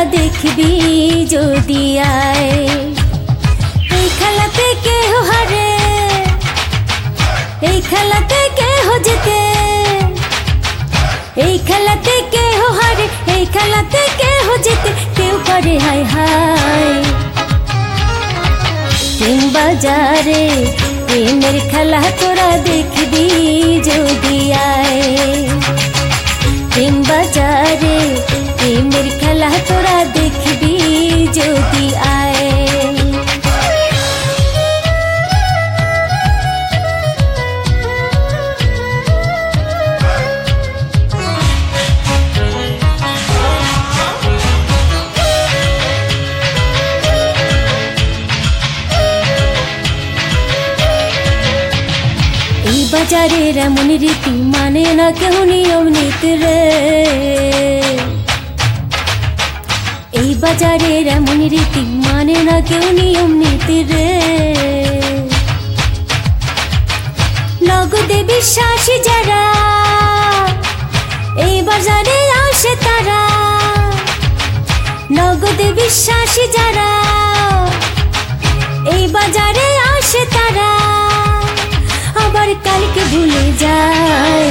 দেখবি যদি আয়। এই খেলাতে কেহ হারে, এই খেলাতে কেহ জিতে, এই খেলাতে কেহ হারে, এই খেলাতে কেহ জিতে, কেউ করে হায় হায়। প্রেম বাজারে প্রেমের খেলা তোরা দেখবি যদি আয়। প্রেম বাজারে প্রেমের খেলা তোরা দেখবি যদি আয়। বাজারের এমন রীতি মানে না কেউ নিয়ম নীতি রে। এই বাজারের এমন রীতি মানে না কেউ নিয়ম নীতি রে। নগদে বিশ্বাসী যারা এই বাজারে আসে তারা, নগদে বিশ্বাসী যারা এই বাজারে আসে তারা আবার কালকে ভুলে যায়।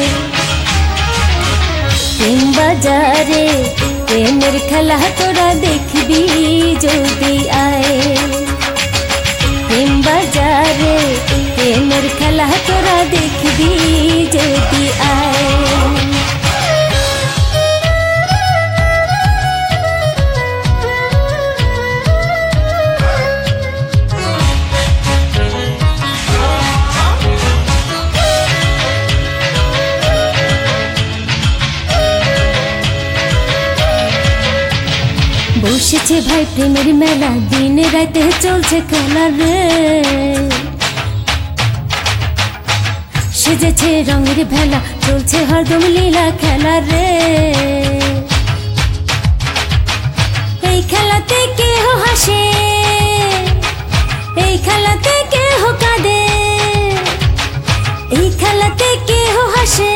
প্রেম বাজারে প্রেমের খেলা তোরা দেখবি যদি আয়। প্রেম বাজারে প্রেমের খেলা তোরা দেখবি যদি আয়। বসেছে ভাই প্রেমের মেলা, দিনে রাতে চলছে খেলা রে। সেজেছে রঙের ভেলা, চলছে হরদম লীলা খেলা রে। এই খেলাতে কেহ হাসে, এই খেলাতে কেহ কাঁদে, এই খেলাতে কেহ হাসে,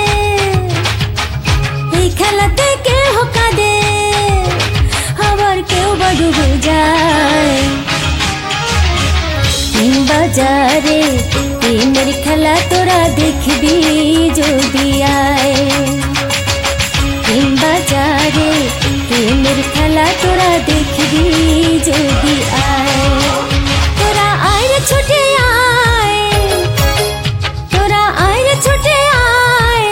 এই খেলাতে কেহ কাঁদে, আবার কেউ বা ডুবে যায়। প্রেম বাজারে প্রেমের খেলা তোরা দেখবি যদি আয়। প্রেম বাজারে প্রেমের খেলা তোরা দেখবি যদি আয়। তোরা আয় রে ছুটে আয়, তোরা আয় রে ছুটে আয়।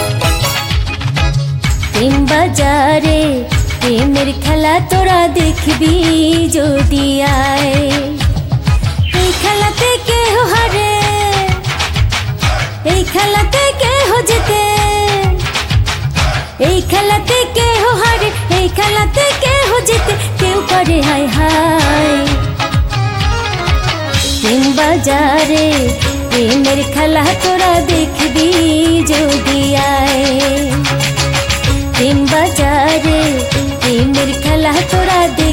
প্রেম বাজারে প্রেমের খেলা তোরা দেখবি যদি আয়। এই খেলাতে কেহ হারে, এই খেলাতে কেহ জিতে, এই খেলাতে কেহ হারে, এই খেলাতে কেহ জিতে, কেউ করে হায় হায়। প্রেম বাজারে প্রেমের খেলা তোরা দেখবি যদি আয়। প্রেম বাজারে প্রেমের খেলা তোরা